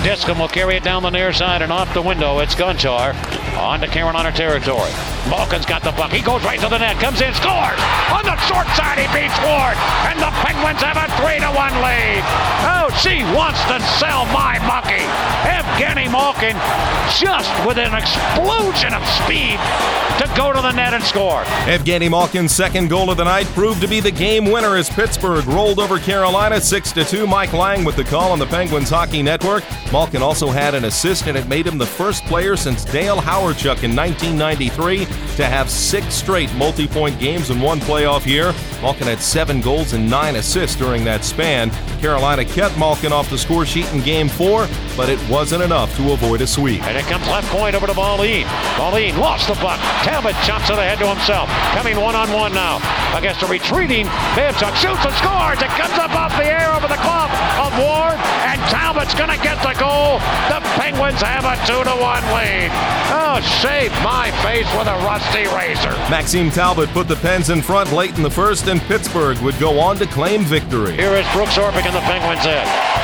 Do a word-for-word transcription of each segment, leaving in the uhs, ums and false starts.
Discom will carry it down the near side and off the window. It's Gonchar on to Carolina territory. Malkin's got the puck. He goes right to the net. Comes in, scores! On the short side, he beats Ward. And the Penguins have a three to one lead. Oh, she wants to sell my monkey. Evgeny Malkin just with an explosion of speed to go to the net and score. Evgeny Malkin's second goal of the night proved to be the game winner as Pittsburgh rolled over Carolina six to two. Mike Lang with the call on the Penguins Hockey Network. Malkin also had an assist, and it made him the first player since Dale Hawerchuk in nineteen ninety-three to have six straight multi-point games in one playoff year. Malkin had seven goals and nine assists during that span. Carolina kept Malkin off the score sheet in Game four, but it wasn't enough to avoid a sweep. And it comes left point over to Ballin. Ballin lost the puck. Talbot chops it ahead to himself. Coming one-on-one now against a retreating Babchuk. Shoots and scores. It comes up off the air over the glove of Ward, and Talbot's going to get the goal. The Penguins have a two to one lead. Oh, shave my face with a rusty razor. Maxime Talbot put the Pens in front late in the first, and Pittsburgh would go on to claim victory. Here is Brooks Orpik in the Penguins' end.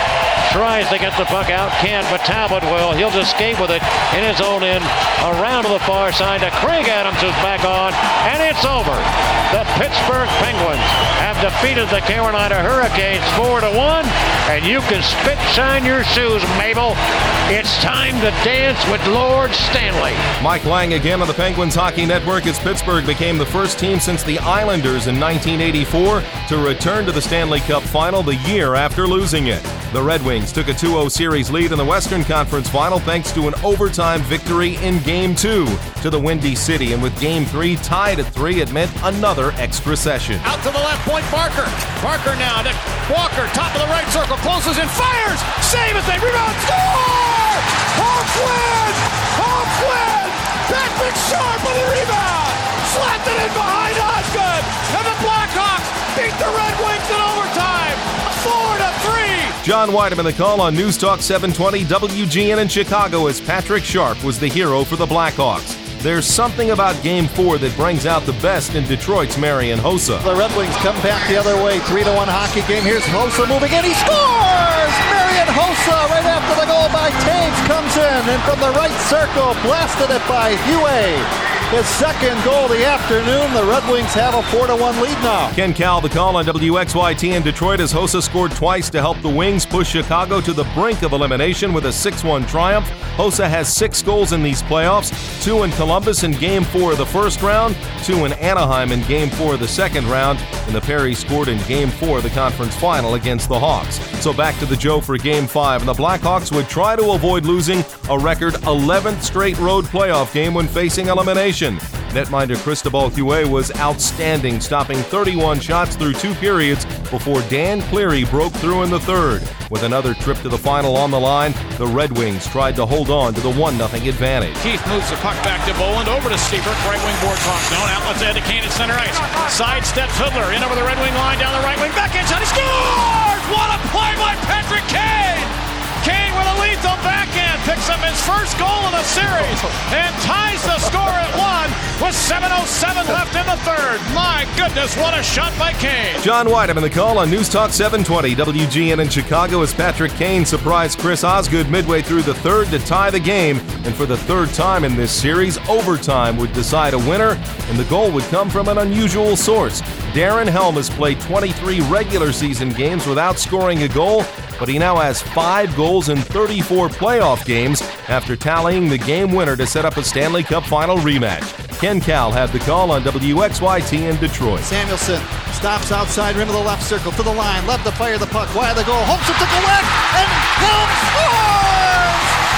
Tries to get the puck out, can't, but Talbot will. He'll just skate with it in his own end, around to the far side to Craig Adams, who's back on, and it's over. The Pittsburgh Penguins have defeated the Carolina Hurricanes four to one, and you can spit shine your shoes, Mabel. It's time to dance with Lord Stanley. Mike Lang again on the Penguins Hockey Network as Pittsburgh became the first team since the Islanders in nineteen eighty-four to return to the Stanley Cup Final the year after losing it. The Red Wings took a two oh series lead in the Western Conference Final thanks to an overtime victory in Game two to the Windy City, and with Game three tied at three, it meant another extra session. Out to the left point, Barker. Barker now to Walker, top of the right circle, closes in, fires! Save it, they rebound, score! Hawks win! Hawks win! Patrick Sharp on the rebound! Slapped it in behind Osgood! And the Blackhawks beat the Red Wings in overtime! four to three! John Weideman the call on News Talk seven twenty W G N in Chicago as Patrick Sharp was the hero for the Blackhawks. There's something about Game four that brings out the best in Detroit's Marian Hossa. The Red Wings come back the other way, three to one hockey game. Here's Hossa moving in, he scores! Marian Hossa right after the goal by Taves comes in, and from the right circle, blasted it by Huey. His second goal of the afternoon. The Red Wings have a four to one lead now. Ken Cowell the call on W X Y T in Detroit as Hossa scored twice to help the Wings push Chicago to the brink of elimination with a six one triumph. Hossa has six goals in these playoffs, two in Columbus in Game four of the first round, two in Anaheim in Game four of the second round, and the pair he scored in Game four of the conference final against the Hawks. So back to the Joe for Game five, and the Blackhawks would try to avoid losing a record eleventh straight road playoff game when facing elimination. Netminder Cristobal Huey was outstanding, stopping thirty-one shots through two periods before Dan Cleary broke through in the third. With another trip to the final on the line, the Red Wings tried to hold on to the one nothing advantage. Keith moves the puck back to Boland, over to Seabrook, right wing board talk zone, outlets ahead to Kane at center ice. Sidestep Fiddler, in over the Red Wing line, down the right wing, back inside, he scores! What a play by Patrick Kane! Kane with a lethal backhand picks up his first goal in the series and ties the score at one with seven oh seven left in the third. My goodness, what a shot by Kane. John Weideman the call on News Talk seven twenty W G N in Chicago as Patrick Kane surprised Chris Osgood midway through the third to tie the game. And for the third time in this series, overtime would decide a winner, and the goal would come from an unusual source. Darren Helm has played twenty-three regular season games without scoring a goal, but he now has five goals in thirty-four playoff games after tallying the game winner to set up a Stanley Cup Final rematch. Ken Cowell had the call on W X Y T in Detroit. Samuelson stops outside rim of the left circle to the line, left to fire the puck, wide of the goal, Holmstrom took a whack, and Helm scores!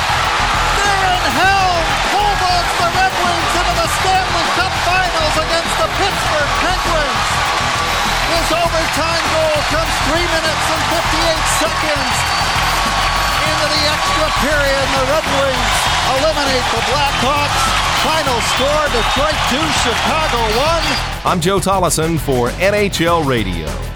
Darren Helm bulldogs the Red Wings into the Stanley Cup Finals against the Pittsburgh Penguins. His overtime goal comes three minutes and fifty-eight seconds into the extra period, and the Red Wings eliminate the Blackhawks. Final score, Detroit two, Chicago one. I'm Joe Tollison for N H L Radio.